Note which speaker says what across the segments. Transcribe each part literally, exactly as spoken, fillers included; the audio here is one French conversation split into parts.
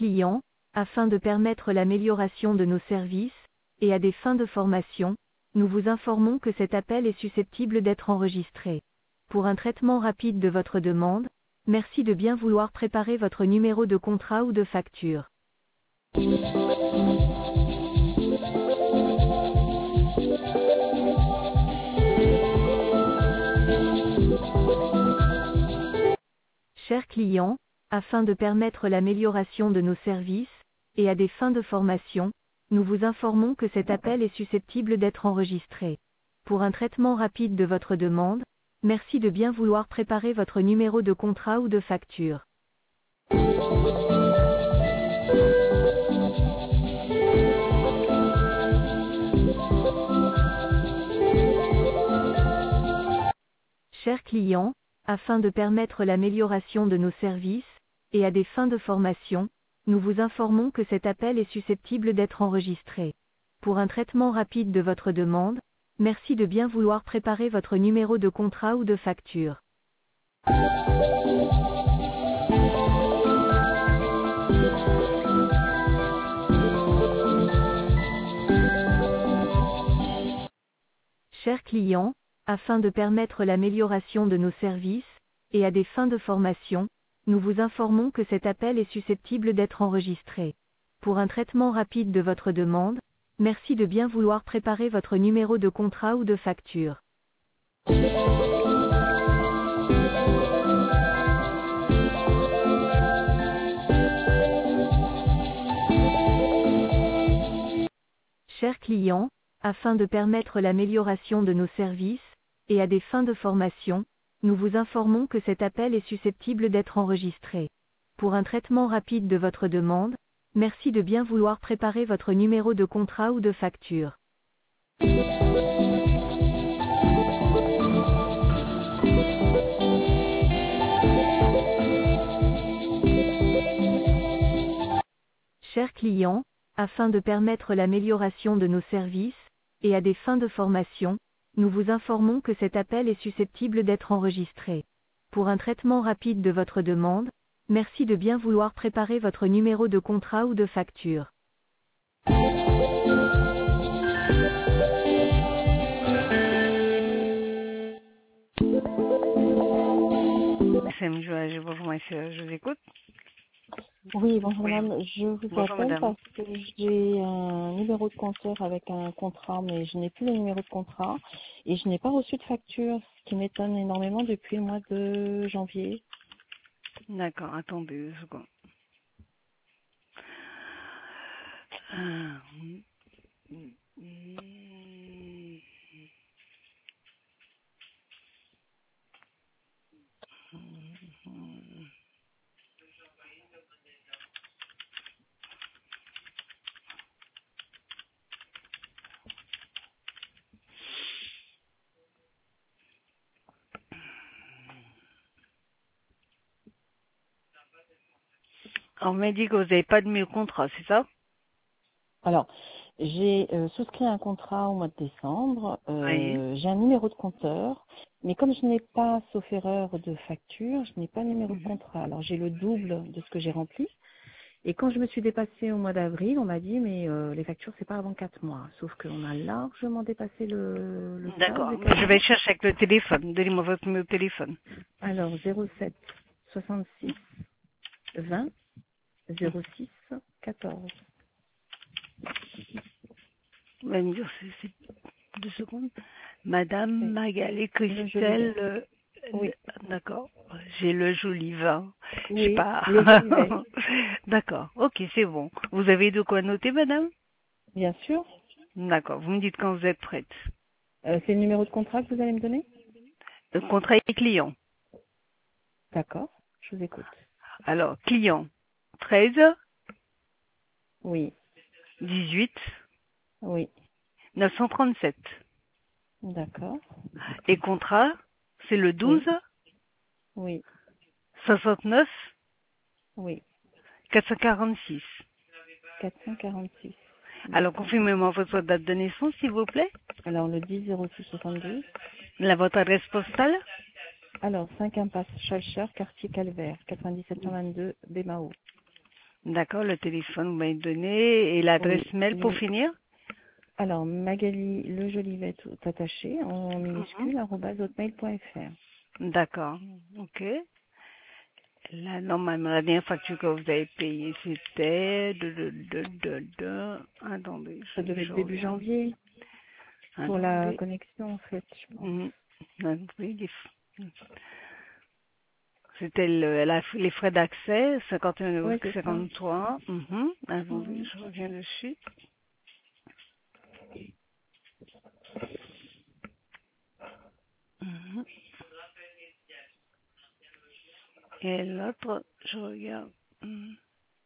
Speaker 1: client, afin de permettre l'amélioration de nos services, et à des fins de formation, nous vous informons que cet appel est susceptible d'être enregistré. Pour un traitement rapide de votre demande, merci de bien vouloir préparer votre numéro de contrat ou de facture. Chers clients, afin de permettre l'amélioration de nos services, et à des fins de formation, nous vous informons que cet appel est susceptible d'être enregistré. Pour un traitement rapide de votre demande, merci de bien vouloir préparer votre numéro de contrat ou de facture. Chers clients, afin de permettre l'amélioration de nos services, et à des fins de formation, nous vous informons que cet appel est susceptible d'être enregistré. Pour un traitement rapide de votre demande, merci de bien vouloir préparer votre numéro de contrat ou de facture. Chers clients, afin de permettre l'amélioration de nos services, et à des fins de formation, nous vous informons que cet appel est susceptible d'être enregistré. Pour un traitement rapide de votre demande, merci de bien vouloir préparer votre numéro de contrat ou de facture. Chers clients, afin de permettre l'amélioration de nos services, et à des fins de formation, nous vous informons que cet appel est susceptible d'être enregistré. Pour un traitement rapide de votre demande, merci de bien vouloir préparer votre numéro de contrat ou de facture. Chers clients, afin de permettre l'amélioration de nos services, et à des fins de formation, nous vous informons que cet appel est susceptible d'être enregistré. Pour un traitement rapide de votre demande, merci de bien vouloir préparer votre numéro de contrat ou de facture.
Speaker 2: Sam Joage, bonjour monsieur, je vous écoute.
Speaker 3: Oui, bonjour
Speaker 2: Oui.
Speaker 3: madame, je vous
Speaker 2: Bonjour,
Speaker 3: appelle
Speaker 2: madame.
Speaker 3: parce que j'ai un numéro de compteur avec un contrat, mais je n'ai plus le numéro de contrat et je n'ai pas reçu de facture, ce qui m'étonne énormément depuis le mois de janvier.
Speaker 2: D'accord, attendez deux secondes. Ah, mm, mm, mm. On m'a dit que vous n'avez pas de mieux contrat, c'est ça?
Speaker 3: Alors, j'ai euh, souscrit un contrat au mois de décembre,
Speaker 2: Oui.
Speaker 3: euh, j'ai un numéro de compteur, mais comme je n'ai pas, sauf erreur, de facture, je n'ai pas de numéro de
Speaker 2: Mhm.
Speaker 3: contrat. Alors j'ai le double de ce que j'ai rempli. Et quand je me suis dépassée au mois d'avril, on m'a dit mais euh, les factures c'est pas avant quatre mois. Sauf qu'on a largement dépassé le, le stade
Speaker 2: D'accord,
Speaker 3: des quatre
Speaker 2: je vais
Speaker 3: mois.
Speaker 2: chercher avec le téléphone. Donnez-moi votre numéro de téléphone.
Speaker 3: Alors zéro sept soixante-six vingt zéro six quatorze.
Speaker 2: On va me dire, c'est c'est deux secondes. Madame
Speaker 3: Oui,
Speaker 2: Magalé
Speaker 3: le Jolivet.
Speaker 2: Christelle, euh,
Speaker 3: Oui,
Speaker 2: d'accord, j'ai le joli vin. Je sais
Speaker 3: oui,
Speaker 2: pas.
Speaker 3: le Jolivet.
Speaker 2: D'accord, ok, c'est bon. Vous avez de quoi noter, madame?
Speaker 3: Bien sûr.
Speaker 2: D'accord, vous me dites quand vous êtes prête.
Speaker 3: Euh, c'est le numéro de contrat que vous allez me donner?
Speaker 2: Le contrat est client.
Speaker 3: D'accord, je vous écoute.
Speaker 2: Alors, client treize,
Speaker 3: Oui,
Speaker 2: dix-huit,
Speaker 3: oui,
Speaker 2: neuf cent trente-sept.
Speaker 3: d'accord.
Speaker 2: Et contrat, c'est le douze,
Speaker 3: Oui, oui,
Speaker 2: soixante-neuf,
Speaker 3: oui.
Speaker 2: quatre cent quarante-six.
Speaker 3: quatre cent quarante-six.
Speaker 2: Alors,
Speaker 3: D'accord.
Speaker 2: confirmez-moi votre date de naissance, s'il vous plaît.
Speaker 3: Alors le dix zéro six soixante-douze.
Speaker 2: La votre adresse postale.
Speaker 3: Alors, cinq impasse Schalcher, quartier Calvaire, quatre-vingt-dix sept cent vingt-deux, Bémao.
Speaker 2: D'accord, le téléphone, vous m'avez donné, et l'adresse
Speaker 3: Oui.
Speaker 2: mail pour
Speaker 3: oui.
Speaker 2: finir?
Speaker 3: Alors, Magali Le Jolivet tout attaché en
Speaker 2: Mhm.
Speaker 3: minuscule, arobase hotmail point fr.
Speaker 2: D'accord, ok. Là, normalement, la dernière facture que vous avez payée, c'était de, de, de, de, de... Attendez,
Speaker 3: Ça
Speaker 2: je,
Speaker 3: devait
Speaker 2: je
Speaker 3: être début
Speaker 2: regarde.
Speaker 3: janvier pour la
Speaker 2: Attendez.
Speaker 3: connexion, en fait, je pense.
Speaker 2: Mhm. Attendez, les f- C'était le, la, les frais d'accès, cinquante et un euros
Speaker 3: Oui, c'est ça.
Speaker 2: cinquante-trois. Mhm. Attendez,
Speaker 3: Mhm.
Speaker 2: je reviens dessus. Mhm. Et l'autre, je regarde. Mhm.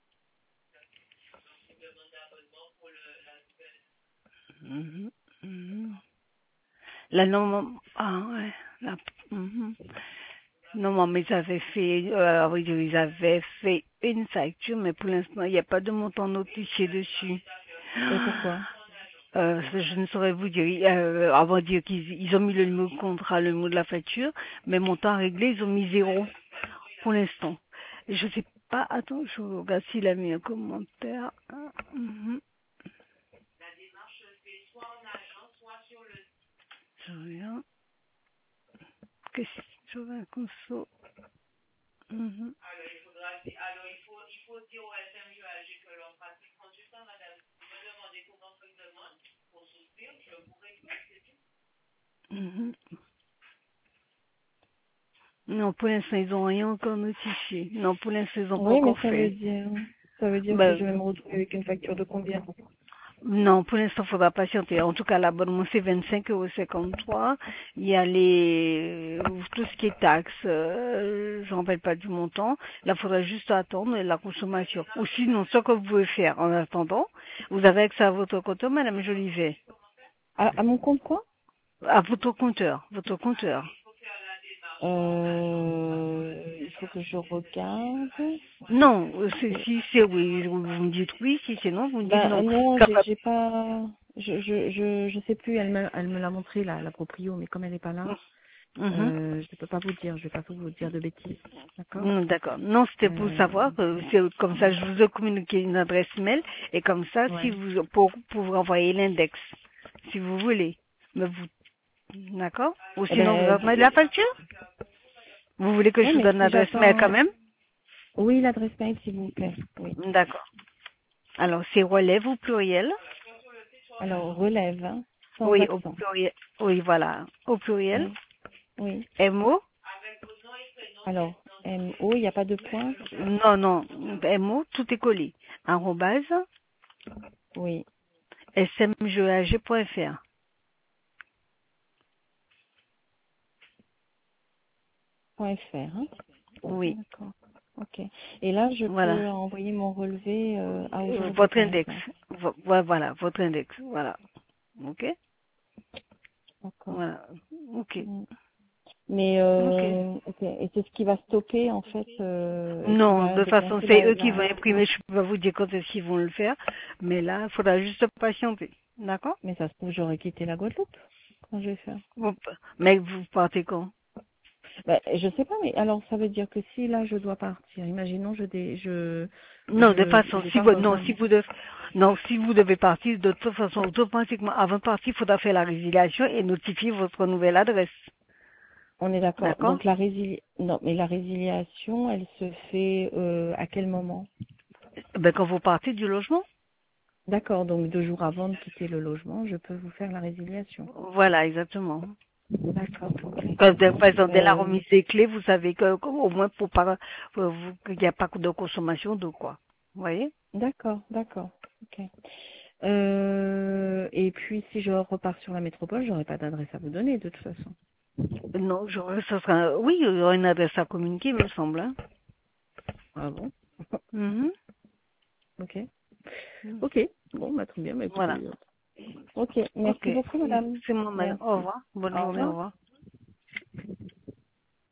Speaker 2: Mhm. Mhm. La norme, ah ouais, la, mhm. Normalement, ils avaient fait, euh, oui, ils avaient fait une facture, mais pour l'instant, il n'y a pas de montant notifié dessus.
Speaker 3: Et pourquoi?
Speaker 2: Euh, ça, je ne saurais vous dire. Euh, avant de dire qu'ils ils ont mis le mot contrat, le mot de la facture, mais montant réglé, ils ont mis zéro pour l'instant. Et je sais pas, attends, je regarde s'il a mis un commentaire. Ah, mhm. Je regarde. Qu'est-ce que je vais un conso. Mhm. Mhm. Non, pour l'instant, ils n'ont rien encore notifié. Non, pour l'instant, ils n'ont pas
Speaker 3: Oui, mais
Speaker 2: encore
Speaker 3: ça veut
Speaker 2: fait.
Speaker 3: dire, ça veut dire que
Speaker 2: Ben,
Speaker 3: je vais me retrouver avec une facture de combien?
Speaker 2: non, pour l'instant, il faudra patienter. En tout cas, l'abonnement, c'est vingt-cinq euros cinquante-trois. Il y a les, tout ce qui est taxes, euh, je ne rappelle pas du montant. Là, il faudra juste attendre la consommation. Ou sinon, ce que vous pouvez faire en attendant, vous avez accès à votre compteur, Madame Jolivet.
Speaker 3: À, à mon compte quoi?
Speaker 2: À votre compteur, votre compteur.
Speaker 3: Euh, il faut que je regarde.
Speaker 2: Non, euh, c'est- si c'est oui, vous vous me dites oui, si c'est non, vous me dites
Speaker 3: Ben
Speaker 2: non.
Speaker 3: non, j'ai
Speaker 2: Capable.
Speaker 3: j'ai pas, je je je je sais plus. Elle me elle me l'a montré la la proprio, mais comme elle est pas là,
Speaker 2: Mhm.
Speaker 3: euh, je peux pas vous dire. Je vais pas vous dire de bêtises, d'accord?
Speaker 2: Hmm, D'accord. Non, c'était pour
Speaker 3: Euh,
Speaker 2: savoir, euh, c'est comme ça, je vous ai communiqué une adresse mail, et comme ça, si
Speaker 3: ouais.
Speaker 2: vous, pour, pour vous envoyer l'index, si vous voulez. Mais vous, d'accord? Ou
Speaker 3: Eh
Speaker 2: sinon, vous
Speaker 3: ben,
Speaker 2: envoyez la facture? Vous voulez que je
Speaker 3: ouais,
Speaker 2: vous
Speaker 3: mais
Speaker 2: donne
Speaker 3: si
Speaker 2: l'adresse mail quand
Speaker 3: j'attends,
Speaker 2: même?
Speaker 3: oui, l'adresse mail, s'il vous plaît. Oui.
Speaker 2: D'accord. Alors, c'est relève au pluriel.
Speaker 3: Alors relève, hein, sans
Speaker 2: Oui, au
Speaker 3: accent.
Speaker 2: pluriel. Oui, voilà. Au pluriel.
Speaker 3: Oui, oui.
Speaker 2: M O.
Speaker 3: Alors M O, il n'y a pas de point.
Speaker 2: Non, non. M O, tout est collé. Arrobase,
Speaker 3: Oui.
Speaker 2: s m g a g point f r.
Speaker 3: Point fr. Hein.
Speaker 2: Oui.
Speaker 3: D'accord. Ok. Et là, je
Speaker 2: Voilà.
Speaker 3: peux envoyer mon relevé euh, à
Speaker 2: Euh,
Speaker 3: aujourd'hui,
Speaker 2: Votre
Speaker 3: par
Speaker 2: index.
Speaker 3: exemple.
Speaker 2: Vo- vo- Voilà, votre index. Voilà. Ok?
Speaker 3: D'accord.
Speaker 2: Voilà. Ok.
Speaker 3: Mm. Mais
Speaker 2: Ok.
Speaker 3: euh, ok. Et c'est ce qui va stopper en fait euh, et qui
Speaker 2: Non,
Speaker 3: va
Speaker 2: de toute façon,
Speaker 3: déclencher
Speaker 2: c'est
Speaker 3: la,
Speaker 2: eux qui vont
Speaker 3: la...
Speaker 2: imprimer. Je peux pas vous dire quand est-ce qu'ils vont le faire. Mais là, il faudra juste patienter. D'accord?
Speaker 3: Mais ça se trouve, j'aurais quitté la Guadeloupe quand je vais faire.
Speaker 2: Vous- Mais vous partez quand?
Speaker 3: Ben, je sais pas, mais alors ça veut dire que si là je dois partir, imaginons je dé, je
Speaker 2: Non, de toute
Speaker 3: je,
Speaker 2: façon,
Speaker 3: je
Speaker 2: si
Speaker 3: pars
Speaker 2: vous,
Speaker 3: dans
Speaker 2: non,
Speaker 3: un
Speaker 2: si
Speaker 3: mois.
Speaker 2: vous devez, non, si vous devez partir, de toute façon, automatiquement, avant de partir, il faudra faire la résiliation et notifier votre nouvelle adresse.
Speaker 3: On est d'accord.
Speaker 2: D'accord?
Speaker 3: Donc la résili non, mais la résiliation, elle se fait euh, à quel moment?
Speaker 2: Ben, quand vous partez du logement.
Speaker 3: D'accord, donc deux jours avant de quitter le logement, je peux vous faire la résiliation.
Speaker 2: Voilà, exactement.
Speaker 3: D'accord, ok.
Speaker 2: Quand, de- par exemple, dès la
Speaker 3: Euh,
Speaker 2: remise des clés, vous savez que, au moins, pour pas, pour vous- qu'il n'y a pas de consommation d'eau, quoi. Vous voyez?
Speaker 3: d'accord, d'accord, ok. Euh, et puis si je repars sur la métropole, j'aurai pas d'adresse à vous donner de toute façon.
Speaker 2: Non, j'aurais, ça sera, oui, il y aura une adresse à communiquer, il me semble, hein.
Speaker 3: Ah bon?
Speaker 2: Mhm.
Speaker 3: Ok. Ok. Bon, bah très bien, bah
Speaker 2: Voilà.
Speaker 3: écoutez. euh, Ok,
Speaker 2: Ok.
Speaker 3: merci beaucoup madame.
Speaker 2: C'est mon mal. Au
Speaker 3: Merci.
Speaker 2: revoir. Bonne
Speaker 3: Au
Speaker 2: journée, au
Speaker 3: revoir.
Speaker 2: revoir.